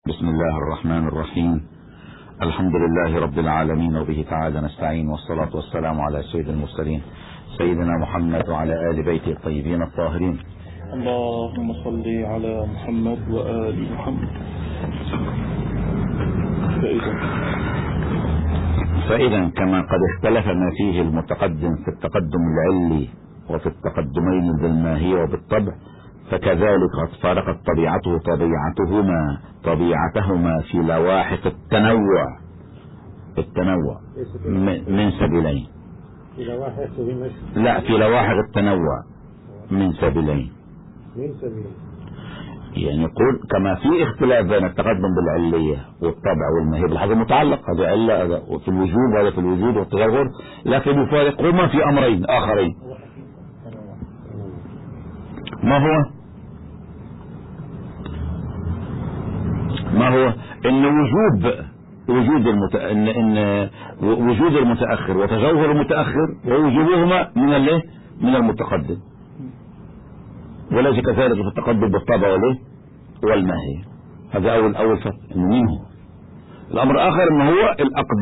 بسم الله الرحمن الرحيم. الحمد لله رب العالمين، وبه تعالى نستعين، والصلاة والسلام على سيد المرسلين سيدنا محمد وعلى آل بيته الطيبين الطاهرين. اللهم صل على محمد وآل محمد. فإذا كما قد اختلف ما فيه المتقدم في التقدم العلي وفي التقدمين بالماهية وبالطبع، فكذلك قد فارقت طبيعتهما في لواحق التنوع من سبيلين. لا، في لواحق التنوع من سبيلين. يعني يقول كما في اختلاف بين التقدم بالعلية والطبع والماهية بالحاجة المتعلق، هذا علة في الوجوب وهذا في الوجود والتظاهر، لكن يفارقهما في أمرين آخرين. ما هو ان وجود المتأخر وتجوهر المتأخر ووجوبهما من المتقدم، وليس كذلك في التقدم بالطبع والماهية. هذا أول فرق، إنه منه. الأمر الآخر إنه هو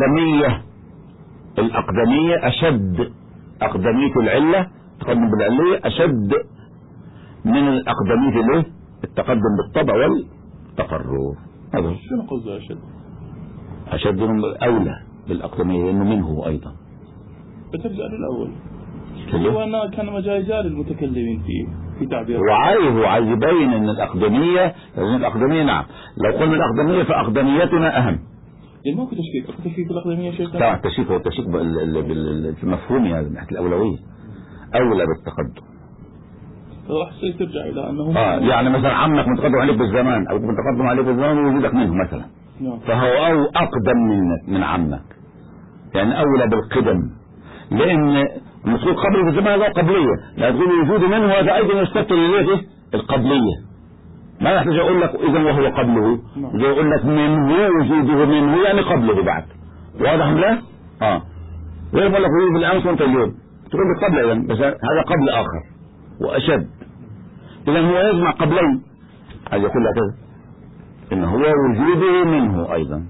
الأقدمية أشد، أقدمية العلة التقدم بالعلية أشد من الأقدمية التقدم بالطبع والتقرر. هذا شنو قصده أشد من أولى بالأقدمية لأنه منه أيضا. بترجع للأول هو أنه كان مجازا للمتكلمين في تعبير، هو عايز يبين أن الأقدمية نعم، لو قلنا الأقدمية فأقدميتنا أهم. ما في تشكيك الأقدمية شيء لا، التشكيك هو التشكيك بالمفهوم، يعني من ناحية الأولوية أولى بالتقدم. راح ترجع إلى أنه يعني مثلا عمك متقدم عليك بالزمان أو متقدم عليك بالزمان ووجودك منه مثلا، فهو أقدم من عمك، يعني أولى بالقدم، لأن المسؤول قبله في الزمان هذا قبلية، لا تقول وجوده منه هذا أيضا يستبطل إليه القبلية. ما يحتاج أقول لك إذا وهو قبله، إذا أقول لك منه وجوده منه يعني قبله بعد. واضح لا؟ ويقول لك وجود الأمس وأنت اليوم تقول لك قبل، إذا بس هذا قبل آخر وأشد، إذا هو يجمع قبلين. هذا يقول لك كذا إن هو وجوده منه أيضا.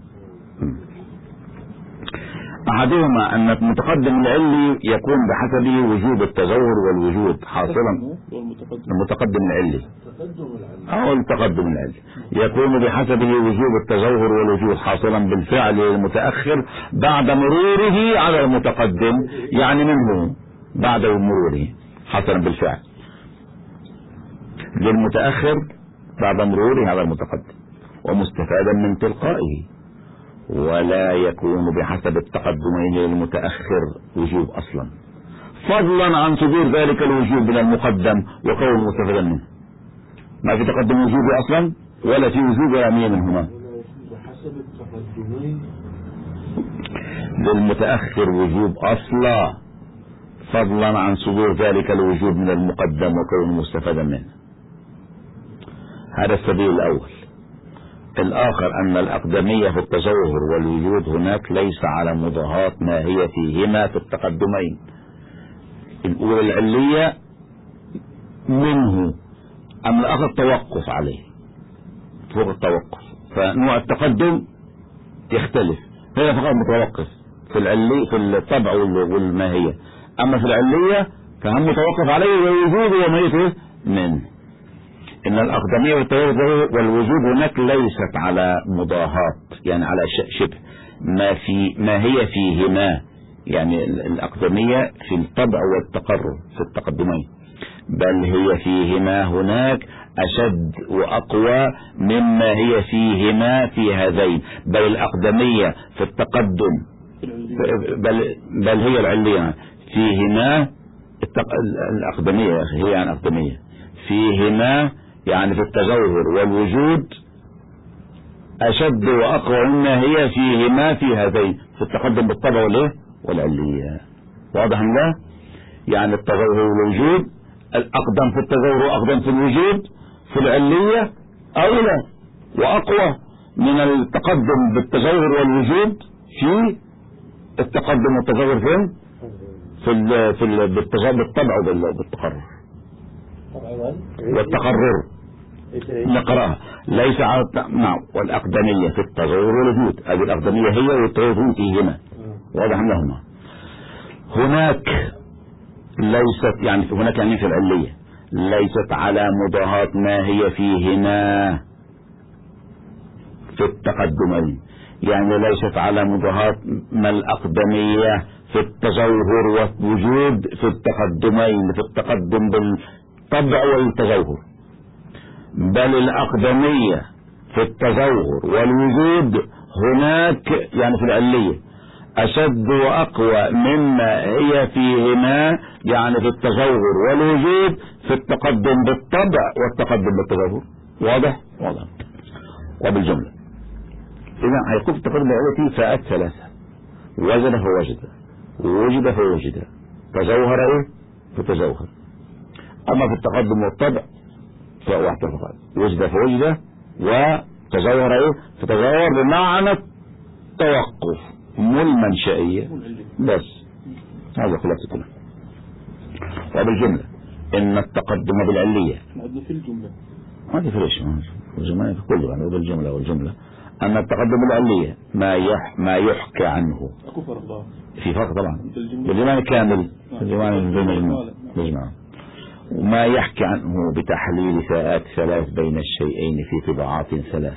أحدهما أن المتقدم العلي يكون بحسبه وجوب التزور والوجود حاصلا. المتقدم العلي أو التقدم العلي يكون بحسبه وجوب التزور والوجود حاصلا بالفعل المتأخر بعد مروره على المتقدم، يعني منه بعد مروره حاصلا بالفعل للمتأخر بعد مروره على المتقدم، ومستفادا من تلقائه، ولا يكون بحسب التقدمين للمتأخر وجوب أصلا، فضلا عن صدور ذلك الوجوب من المقدم وكون مستفادا منه. ما في تقدم وجوبي أصلا ولا في وجوب رامية منهما. للمتأخر وجوب أصلا فضلا عن صدور ذلك الوجوب من المقدم وكون مستفادا منه. هذا السبيل الأول. الآخر أن الأقدمية في التجوهر والوجود هناك ليس على مضاهاة ما هي فيهما في التقدمين. الأولى العلية منه، أما الآخر توقف عليه فوق التوقف، فنوع التقدم يختلف. هي فقط متوقف في الطبع والماهية، أما في العلية فهم متوقف عليه ووجوده وماهيته منه. إن الأقدمية والوجود هناك ليست على مضاهاة، يعني على شبه ما هي فيهما، يعني الأقدمية في الطبع والتقرر في التقدمين، بل هي فيهما هناك أشد وأقوى مما هي فيهما في هذين. بل الأقدمية في التقدم بل هي العلية فيهما الأقدمية يا أخي، هي عن أقدمية فيهما، يعني في التجوهر والوجود أشد وأقوى مما هي فيهما في هذين، في التقدم بالطبع والعلية. واضح لا؟ يعني التجوهر والوجود الأقدم في التجوهر وأقدم في الوجود في العلية أولى وأقوى من التقدم بالتجوهر والوجود في التقدم والتجوهر بالطبع والتقرر. نقرأها. ليس على نعم. والأقدمية في التظاهر والوجود، هذه الأقدمية هي والتظاهر فيهما، واضح لهما. هناك ليست يعني هناك يعني في العلية ليست على مضاهاة ما هي فيهما في التقدمين، يعني ليست على مضاهاة ما الأقدمية في التظاهر والوجود في التقدمين، في التقدم بالطبع والتظاهر، بل الأقدمية في التظاهر والوجود هناك يعني في العلية أشد وأقوى مما هي فيهما، يعني في التظاهر والوجود في التقدم بالطبع والتقدم بالتظاهر. واضح؟ واضح. وبالجملة إذا هيكون في التقدم بالعلية فئات ثلاثة: وجد فوجد، ووجد فوجد، تظاهر إيه فتظاهر. أما في التقدم والطبع فواحد فقط: وجد فوجد، وتظاهر إيه فتظاهر، بمعنى التوقف مو المنشئية بس. هذا خلاصة كلام. وبالجملة إن التقدم بالعلية في الجملة ما تفرقش الجملة في كل يعني بالجملة والجملة أن التقدم بالعلية ما يحكى عنه في فرق طبعا بالجمال كامل بالجمال وما يحكي عنه بتحليل فئات ثلاث بين الشيئين في طباعات ثلاث،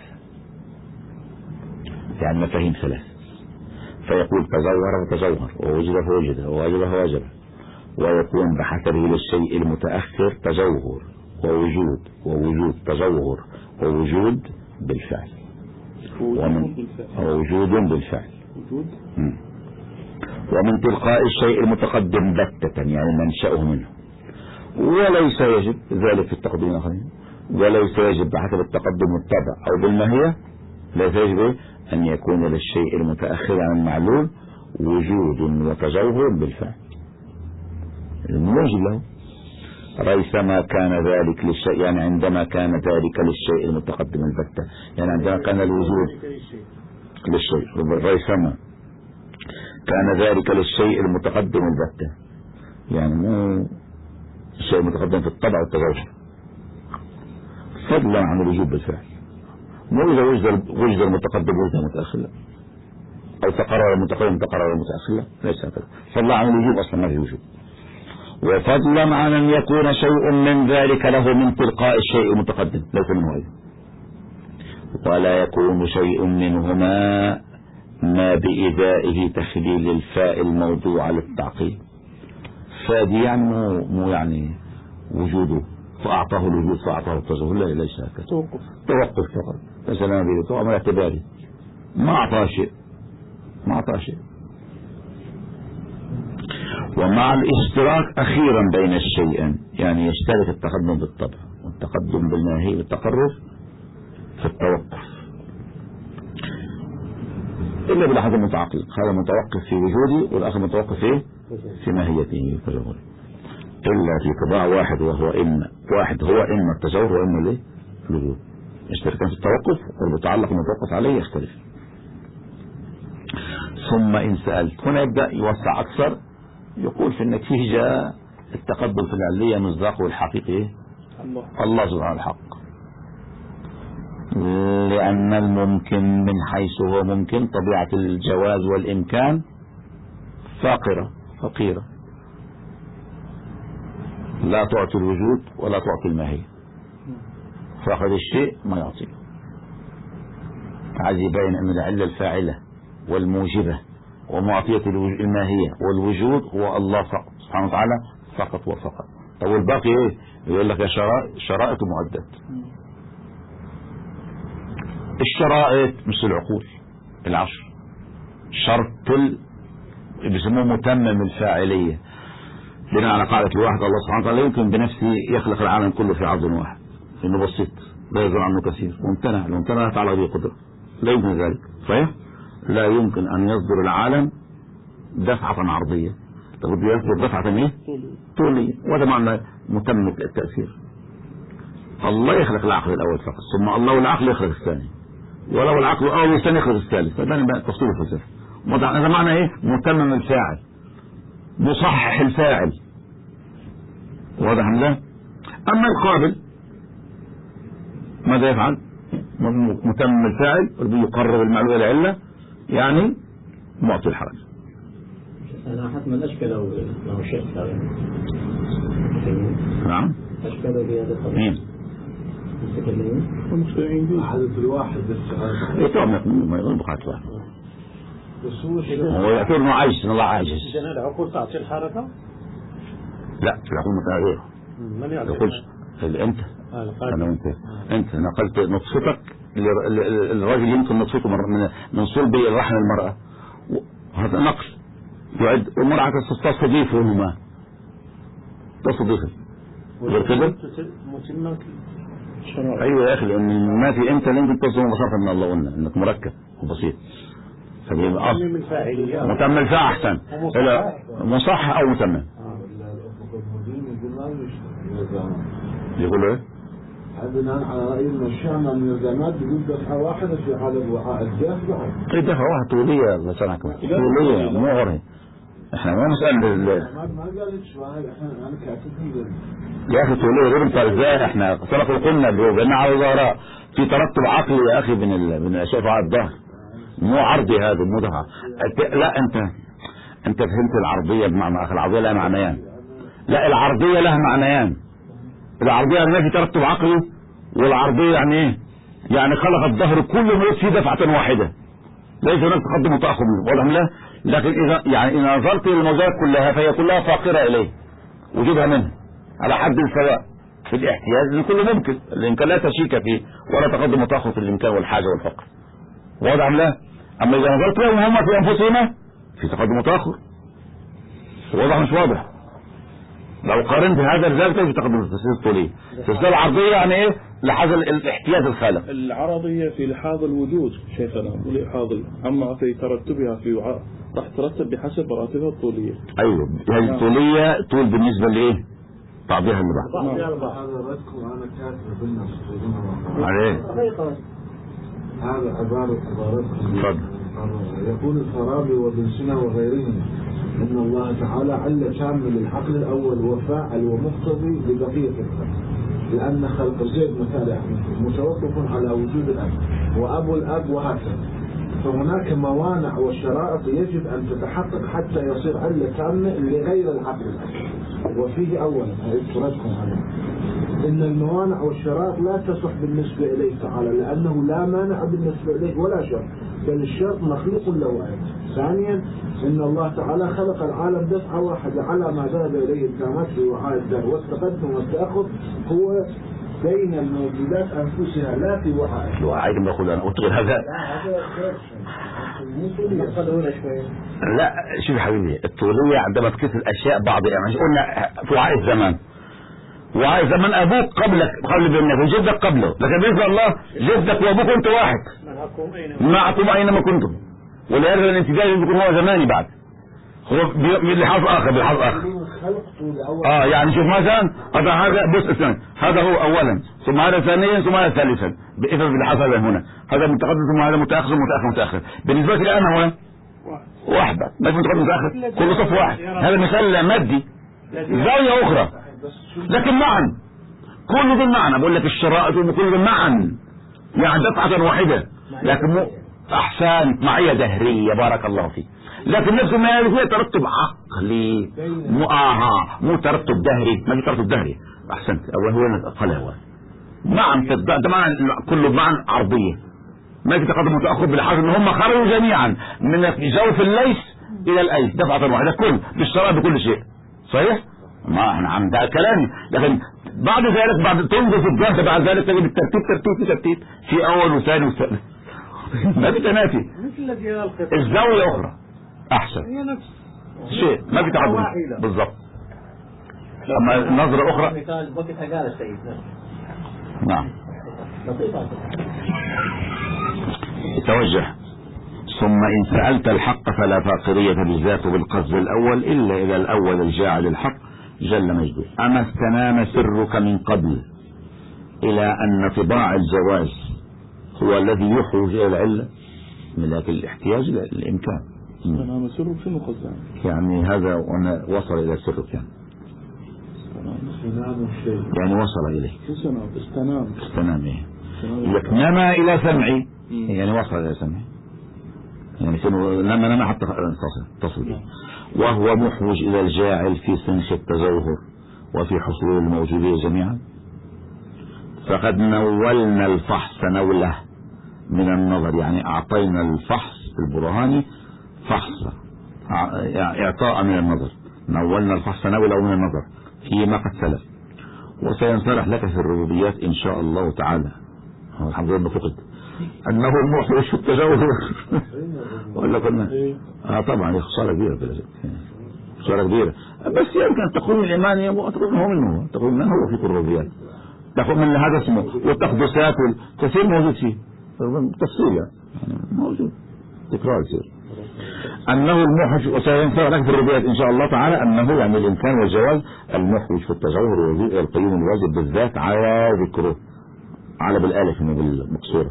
يعني مفاهيم ثلاث. فيقول تظاهر وتظاهر، ووجد فوجد، وواجب فواجب، ويكون بحسبه للشيء المتأخر تظاهر ووجود ووجود تظاهر ووجود بالفعل ووجود بالفعل ومن تلقاء الشيء المتقدم بتة، يعني منشأه منه. وليس يجب ذلك في التقديم الآخرين، وليس يجب بحسب التقدم الطبع أو بالماهية، ليس يجب أن يكون للشيء المتأخر عن المعلوم وجود وتجوهر بالفعل الموجب له، ريثما كان ذلك للشيء، يعني عندما كان ذلك للشيء المتقدم البتة، يعني عندما كان الوجود للشيء، ريثما كان ذلك للشيء المتقدم البتة، يعني مو الشيء المتقدم في الطبع والتجوهر، فضلا عن الوجود بالفعل. مو إذا وجد المتقدم وجد المتأخر لا، أو تقرر المتقدم تقرر المتأخر لا، ليس هكذا. فضلا عن الوجود أصلا ما في وجود. وفضلا عن أن يكون شيء من ذلك له من تلقاء الشيء المتقدم ليس منه أيضا، ولا يكون شيء منهما ما بإذائه تخليل الفاء الموضوع للتعقيد. فدي يعني مو يعني وجوده فأعطاه الوجود فأعطاه التظاهر، لا ليس هكذا. توقف فقط، ليس لنا به توقف من اعتباري، ما أعطاه شيء، ما أعطاه شيء. ومع الاشتراك أخيرا بين الشيئين، يعني يشترك التقدم بالطبع والتقدم بالماهي بالتقرر في التوقف، إلا بالأحد المتعقل، هذا متوقف في وجودي والآخر متوقف في ماهيته وتجوهره، إلا في طباع واحد، وهو إما واحد هو إما التجوهر وإما الوجود. يشتركان في التوقف والمتعلق المتوقف عليه يختلف. ثم إن سألت، هنا يبدأ يوسع أكثر، يقول في النتيجة التقدم في العلية مصداقه الحقيقي الله سبحانه الحق، لأن الممكن من حيث هو ممكن طبيعة الجواز والإمكان فقيرة لا تعطي الوجود ولا تعطي الماهية، فأخذ الشيء ما يعطيه. عايز يبين أن العلة الفاعلة والموجبة ومعطية الماهية والوجود هو الله سبحانه وتعالى فقط وفقط. طب والباقي ايه؟ يقول لك يا شرائط ومعدات. الشرائط مثل العقول العشر، شرط بيسموه متمم الفاعلية، بناء على قاعدة الواحد الله سبحانه وتعالى يمكن بنفسه يخلق العالم كله في عرض واحد، انه بسيط لا يزال عنه كثير، ممتنع لا تعالى به قدرة، لا يمكن ذلك. صحيح؟ لا يمكن أن يصدر العالم دفعة عرضية، بده يصدر دفعة ايه؟ طولية، وهذا معنى متم التأثير. الله يخلق العقل الأول فقط، ثم الله والعقل يخلق الثاني، ولو العقل الأول والثاني يخلق الثالث. هذا بقى تفصيل الفلسفة. هذا معنى ايه؟ متمم الفاعل، مصحح الفاعل. واضح ام لا؟ أما القابل ماذا يفعل؟ متمم الفاعل يقرب المعلومة إلى علة، يعني معطي الحرج. أنا حتما أشكل لو شيء نعم أشكل بهذا الطريق مين؟ المستمعين به حدث الواحد بس يطعم ما يقول بقعة واحد هو يعتبر انه عاجز، ان الله عاجز. إذا العقول تعطي الحركة؟ لا العقول متغير. من يعطي؟ يقول انت انا انت نقلت نطفتك الراجل يمكن نطفته من صلب رحم المرأة، هذا نقل يعد المرأة تستضيفه هما تستضيفه غير كده. ايوه يا اخي، لان ما في انت اللي انت تصل مباشرة من الله، قلنا انك مركب وبسيط، فبيبقى متم الفاعل احسن الى مصحح او متمم. يقول ايه؟ بناء على رأي المشاعر من الجماد بيقول دفعة واحدة في حال الوعاء الدافع. ايه دفعة واحدة طولية مثلا طولية مو غري. احنا ما نسأل ما قالتش انا كاتبهم يا اخي طولية غير بتاع ازاي. احنا سبق قلنا بأن على الظهراء في ترتب عقلي يا اخي من الاشياء على الظهر، مو عرضي هذا مو دفعة. لا انت فهمت العرضية بمعنى اخر. العرضية لها معنيان. لا العرضية لها معنيان. العرضية يعني في ترتب عقلي، والعرضية يعني ايه؟ يعني خلق الظهر كله مريض فيه دفعة واحدة، ليس هناك تقدم وتأخر واضح له. لكن اذا يعني ان نظرت للموجات كلها فهي كلها فاقرة اليه، وجودها منها على حد سواء في الاحتياج اللي كله ممكن، الامكان لا تشيك فيه ولا تقدم وتأخر في الامكان والحاجة والفقر واضح له. اما اذا نظرت لهم هم في انفسهم في تقدم وتأخر، واضح مش واضح؟ لو قارنت هذا الذات في تقدم التسلسل الطولية. التسلسل العرضية يعني ايه؟ لحاظ الاحتياج الخالق. العرضية في لحاظ الوجود شيخنا ولحاظ، اما في ترتبها في وعاء راح ترتب بحسب مراتبها الطولية. ايوه هذه الطولية طول بالنسبة لايه؟ بعضها اللي بعض. هذا ردك وانا كاتب بالنص عليه هذا عبارتكم. تفضل. يقول الفارابي وابن سينا وغيرهم ان الله تعالى علة تامة للعقل الاول وفاعل ومقتضي لبقية الخلق، لان خلق زيد مثال متوقف على وجود الاب وابو الاب وهكذا، فهناك موانع وشرائط يجب ان تتحقق حتى يصير علة تامة لغير العقل الاول. وفيه اولا افتراضكم عليه ان الموانع والشرائط لا تصح بالنسبة اليه تعالى، لانه لا مانع بالنسبة اليه ولا شرط، بل الشرط مخلوق له. ثانيا ان الله تعالى خلق العالم دفعة واحدة على ما ذهب اليه الكامات في وعاء الدهر، والتقدم والتأخر هو بين الموجودات انفسها لا في وعاء. وعايز باخد انا قلت هذا. لا شوف يا حبيبي، الطولية عندما تقيس الاشياء بعض، يعني قلنا في وعاء الزمان، وعاء الزمان ابوك قبلك قبل بانك وجدك قبله، لكن بالنسبه الله جدك وابوك انت واحد معكم اينما كنتم، ولهذا الانتداب يكون هو زماني بعد، هو بلحاظ اخر بلحاظ اخر. يعني شوف مثلا هذا بص اثنين، هذا هو اولا ثم هذا ثانيا ثم هذا ثالثا، اذا بلحاظ هذا هنا هذا متقدم ثم هذا متاخر ثم متاخر. بالنسبه لي انا هو واحد ما في متقدم متاخر، كل صف واحد. هذا مثال مادي زاويه اخرى، لكن معا كل ذي المعنى. بقول لك الشرائط كل ذي معا يعني دفعة واحدة، لكن احسان معية دهرية بارك الله فيك، لكن نفس ما فيها ترتب عقلي مو ترتب دهري، ما في ترتب دهري. احسنت، هو قال هو معا ده معنى كله معا عرضية، ما في تقدم وتأخر، بالحاجة ان هم خرجوا جميعا من جوف الليث الى الايس دفعة واحدة، كل بالشرائط بكل شيء صحيح. ما احنا عم ده كلامي، لكن بعد ذلك بعد تنظر في الجهد بعد ذلك تجد الترتيب في اول وثاني وثالث ما في تنافي، الزاويه اخرى احسن شيء ما في تعدد بالضبط. اما نظره اخرى نعم توجه. ثم إن سألت الحق فلا فاقرية بالذات بالقصد الأول إلا إذا الأول الجاعل الحق جل مجده. أما استنام سرك من قبل إلى أن طباع الجواز هو الذي يحوج إلى العلة، لكن الاحتياج للإمكان. استنام سرك شنو قصده؟ يعني هذا وأنا وصل إلى سرك يعني وصل إليه. استنام إيه؟ لك نما إلى سمعي، يعني وصل إلى سمعي، يعني نما حتى تصل به. وهو محوج إلى الجاعل في سنخ التجوهر وفي حصول الموجودية جميعا. فقد نولنا الفحص نوله من النظر، يعني أعطينا الفحص البرهاني فحص إعطاء من النظر، نولنا الفحص نوله من النظر فيما قد سلف. وسينصرح لك في الربوبيات إن شاء الله تعالى، الحمد لله فقد أنه المحوج في التجوهر ولا قلنا طبعا خسارة كبيرة بلا شك، خسارة كبيرة. بس يمكن تقول الإيمانية وتقول هو منه، تقول من هو في الربوبيات، تقول من هذا اسمه، والتقدسات كثير موجود فيه تفصيل يعني موجود تكرار يصير. أنه المحوج، وسينصرح لك في الربوبيات إن شاء الله تعالى أنه يعني الإمكان والجواز المحوج في التجوهر والوجود القيوم الواجب بالذات على ذكره، على بالآلف بالمقصورة.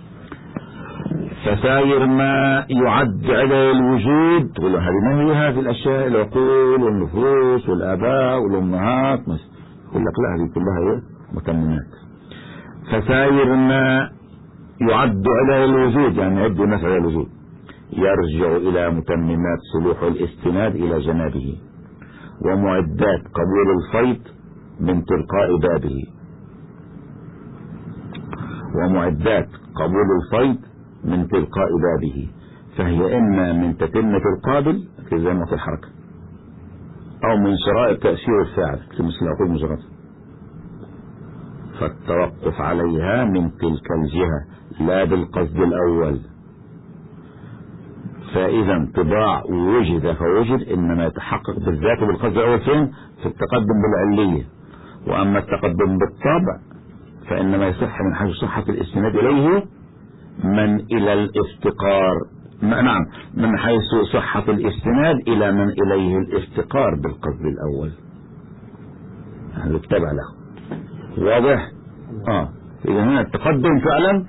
فسائر ما يعد على الوجود، تقول له هذه ما هي هذه الأشياء، العقول والنفوس والآباء والأمهات، يقول لك لا هذه كلها متممات. فسائر ما يعد على الوجود، يعني يعد الناس على الوجود، يرجع إلى متممات صلوح الاستناد إلى جنابه، ومعدات قبول الفيض من تلقاء بابه، ومعدات قبول الفيض من تلقاء بابه. فهي إما من تتمة القابل زي ما في الحركة، أو من شرائط تأثير الفاعل مثل أقول مجرد، فالتوقف عليها من تلك الجهة لا بالقصد الأول. فإذا انطباع وجد فوجد إنما يتحقق بالذات بالقصد الأول فين؟ في التقدم بالعلية. وأما التقدم بالطبع فإنما يصح من حيث صحة الاستناد إليه من إلى الافتقار، نعم من حيث صحة الاستناد إلى من إليه الافتقار بالقصد الأول، يعني يتبع له. واضح؟ إذا هنا التقدم فعلا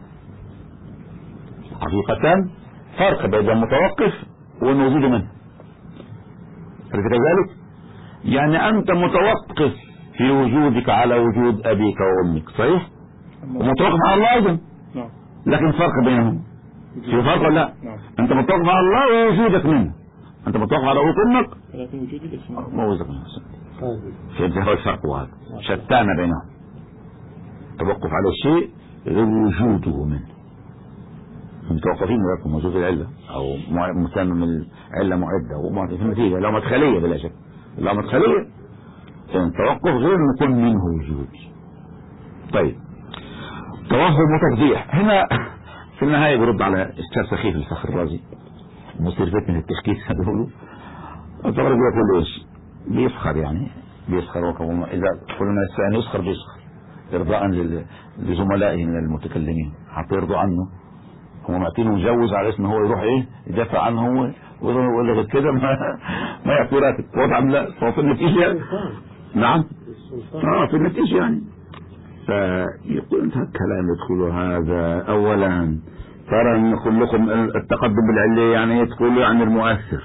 حقيقة فرق بين المتوقف والوجود منه، أليس كذلك؟ يعني أنت متوقف في وجودك على وجود أبيك وأمك، صحيح؟ ومتوقف على الله أيضا، لكن فرق بينهم، في فرق ولا لا؟ أنت متوقف على الله ووجودك منه، أنت متوقف على أبوك وأمك لكن وجودي الاسم ما وجودك منه. فهمت هو الفرق، وهذا شتان بينهم، التوقف على الشيء غير وجوده منه. متوقفين لكم وجود العلة أو مسمى العلة معدة وفي النتيجة لو مدخلية بلا شك، لو مدخلية التوقف غير أن يكون منه وجود. طيب توهم وتفضيح هنا في النهاية برد على استاذ سخيف الفخر الرازي مصير فتنة التشكيك هذول. طبعا بيقول ايش؟ بيسخر، يعني بيسخر، إذا قلنا الإنسان يسخر بيسخر إرضاء لزملائه من المتكلمين حتى يرضوا عنه. هو معطينه مجوز على اسمه هو يروح ايه يدافع عنه هو ولا غير كده ما يعطي راتب وضع لا هو في النتيجة. نعم في النتيجة يعني. فيقول انت الكلام يدخل هذا اولا ترى نقول لكم التقدم بالعلية يعني يدخلوا عن المؤثر،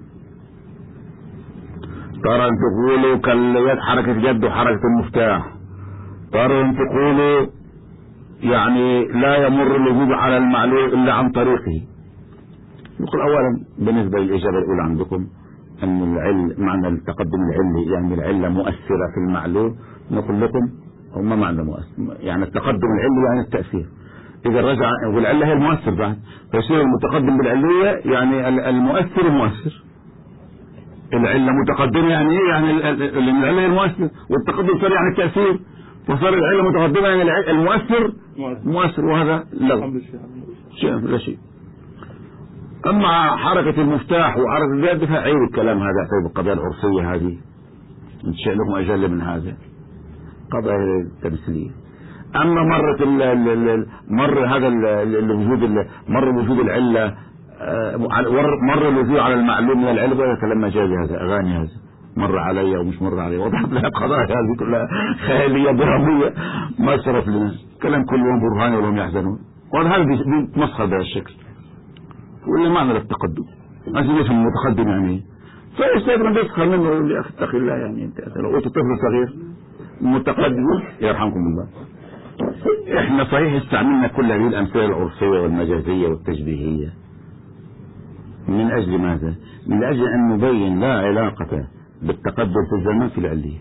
ترى ان تقولوا كاليد حركة جد وحركة المفتاح، ترى ان تقولوا يعني لا يمر الوجود على المعلوم الا عن طريقه. نقول اولا بالنسبة للاجابة الاولى عندكم ان العلم معنى التقدم العلمي يعني العلة مؤثرة في المعلوم، نقول لكم هم معنى مؤثر يعني التقدم العلمي يعني التأثير. اذا رجع والعلة هي المؤثر بعد فيصير المتقدم بالعلية يعني المؤثر مؤثر. العلة متقدمة يعني ايه؟ يعني العلة هي المؤثر والتقدم صار يعني التأثير، فصار العلة متقدمة يعني المؤثر مؤثر، وهذا لا شيء. اما حركة المفتاح وحركة اليد فعيب الكلام هذا في القضايا العرفية هذه شيء لهم اجل من هذا قضايا تمثيلية. اما مر هذا الوجود مر وجود العلة مر الوجود على المعلوم من العلم هذا كلام مجازي، هذا اغاني، هذا مر علي ومش مر علي، وضحت لها قضايا هذه كلها خيالية درامية ما صرف لنا كلام كلهم برهاني ولهم يحزنون، وهذا بيتمسخر بهذا الشكل. ولا معنى للتقدم ما يفهم المتقدم يعني فالاستاذ ما بيسخر منه يقول لي اخي اتق الله، يعني انت لو قلت طفل صغير متقدم يرحمكم الله احنا صحيح استعملنا كل هذه الامثله العرفيه والمجازيه والتشبيهيه من اجل ماذا؟ من اجل ان نبين لا علاقه بالتقدم في الزمان في العليه.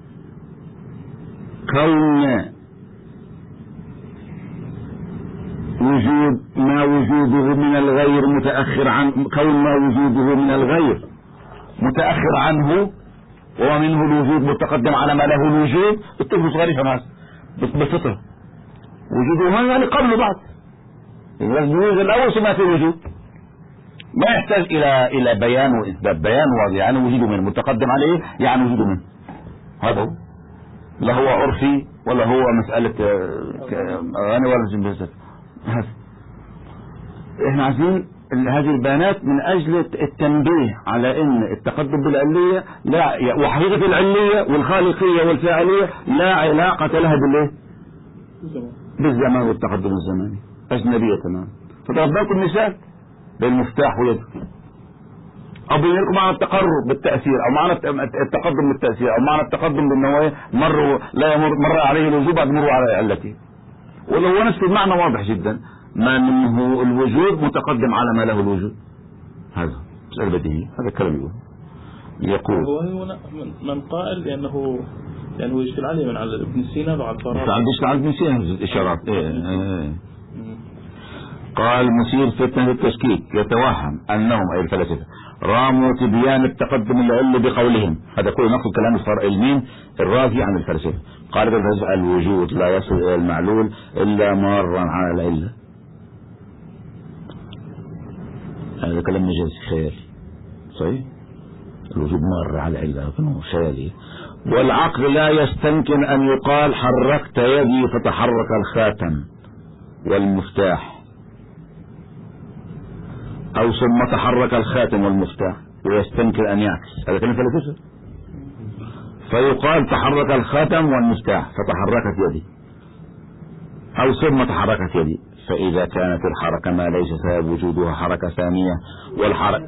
كون وجود ما وجوده من الغير متأخر عن كون ما وجوده من الغير متأخر عنه ومنه الوجود متقدم على ما له الوجود. الطفل صغير فما بالفطرة وجوده ما يعني قبل بعض الوجود الأول ثم في الوجود ما يحتاج إلى بيان وإثبات. بيان واضح يعني وجوده منه متقدم عليه يعني وجوده منه. هذا هو لا هو عرفي ولا هو مسألة أغاني ولا جنبه. احنا عايزين هذه البيانات من اجل التنبيه على ان التقدم بالعلية لا وحقيقة العلية والخالقية والفاعلية لا علاقة لها بالايه؟ بالزمان والتقدم الزماني اجنبية تمام. فضرب لكم مثال بالمفتاح ويده او بين لكم معنى التقرب بالتأثير او معنى التقدم بالتأثير او معنى التقدم بانه مر عليه الوجوب بعد مروا على علته. ولو هو نفس المعنى واضح جدا ما منه الوجود متقدم على ما له الوجود. هذا مسألة بديهية. هذا الكلام يقول هو هنا من قائل لأنه يشكل عليه من على ابن سينا وعلى الفارابي. يشكل على ابن سينا الإشارات. قال مثير فتنة التشكيك يتوهم أنهم أي الفلاسفة راموا تبيان التقدم العلي بقولهم. هذا كله نقل كلام المين الرازي عن الفلاسفة. قال الوجود لا يصل إلى المعلول إلا مارا على العلة. هذا كلام مجازي خيالي صحيح. الوجود مر على العلة لكنه خيالي. والعقل لا يستمكن أن يقال حركت يدي فتحرك الخاتم والمفتاح أو ثم تحرك الخاتم والمفتاح ويستمكن أن يعكس. هذا كلام فلسفة. فيقال تحرك الخاتم والمفتاح فتحركت يدي أو ثم تحركت يدي. فإذا كانت الحركة ما ليس سبب وجودها حركة ثانية والحركة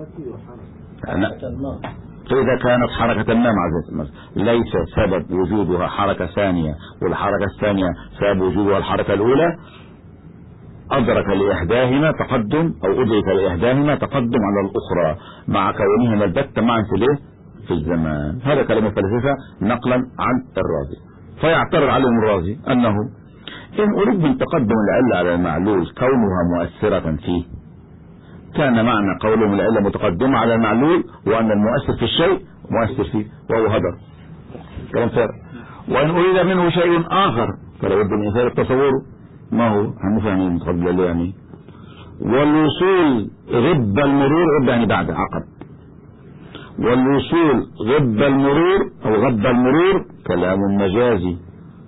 فإذا كانت حركة ما ليس سبب وجودها حركة ثانية والحركة الثانية سبب وجودها الحركة الأولى أدرك لإحداهما تقدم أو أدرك لإحداهما تقدم على الأخرى مع كونهما البتة معا في الزمان. هذا كلام الفلسفة نقلا عن الرازي. فيعترض عليهم الرازي أنه إن أريد من تقدم العلة على المعلول كونها مؤثرة فيه كان معنى قولهم العلة متقدمة على المعلول وأن المؤثر في الشيء مؤثر فيه وهو هدر كلام فارغ. وإن أريد منه شيء آخر فلا بد من إثارة تصوره ما هو هم فاهمين متقدم الله يعني. والوصول غب المرور غب يعني بعد عقب. والوصول غب المرور أو غب المرور كلام مجازي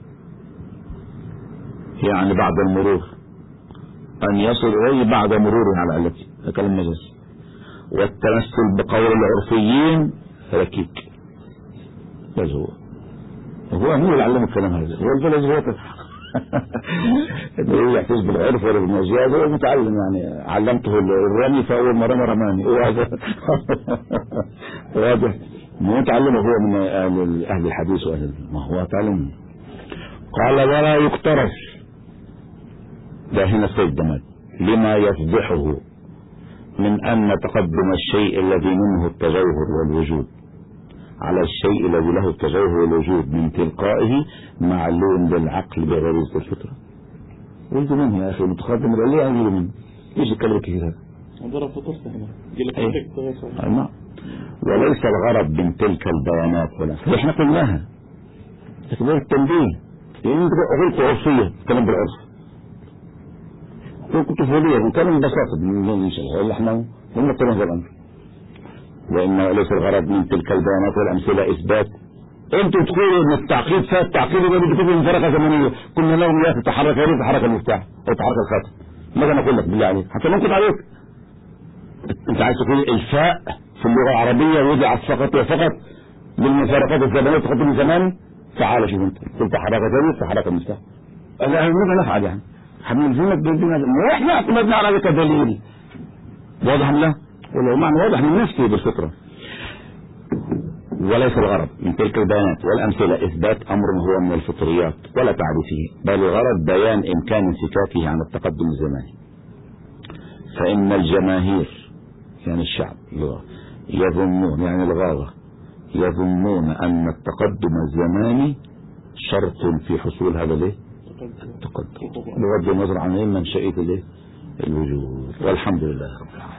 يعني بعد المرور أن يصل إليه بعد مرور على علته. هذا كلام مجازي. والتمثل بقول العرفيين ركيك. هذا هو مو اللي علم الكلام هذا هو الفلسفة هو يحتاج بالعرف ولا بالمجاز. هو متعلم يعني علمته الرمي فأول مرة رماني واضح مو متعلم هو من أهل الحديث وأهل ما هو تعلم. قال ولا يقترف ده هنا السيد جمال لما يفضحه من أن تقدم الشيء الذي منه التجوهر والوجود على الشيء الذي له التجوهر والوجود من تلقائه معلوم بالعقل بغريزة الفطرة. قلت منه يا أخي متقدم العلية أجل منه إيش الكلام كثير هذا ضرب فطرته هنا نعم. وليس الغرض من تلك البيانات ولا احنا قلناها لكن التنبيه يعني انت قلت عرفية كلام بالعرف كنت طفولية كلام ببساطة من شيء اللي احنا هم الكلام بالأمر. وإن ليس الغرض من تلك البيانات والأمثلة إثبات. أنتم تقولوا إن التعقيد فات التعقيد يبقى بده يكون فرقة زمنية كنا لهم إياه تتحرك يريد تحرك المفتاح أو تحرك الخاتم. ماذا نقول لك بالله عليك حتى ننقض عليك. أنت عايز تقول الفاء في اللغة العربية وضعت فقط وفقط للمفارقات الزمنية تقدم الزمان. تعال شوف أنت قلت تحرك يريد تحرك المفتاح. ماذا نفعل يعني؟ حنلزمك بالدين واحنا اعتمدنا على ذلك دليل واضح له ولو معنى واضح من نفسه بالفطرة. وليس الغرض من تلك البيانات والأمثلة إثبات أمر هو من الفطريات ولا تعريفه، بل الغرض بيان إمكان انفكاكه عن التقدم الزماني. فإن الجماهير يعني الشعب يظنون، يعني الغاوة يظنون أن التقدم الزماني شرط في حصول هذا التقدم بغض النظر عن منشأة الوجود. والحمد لله رب العالمين.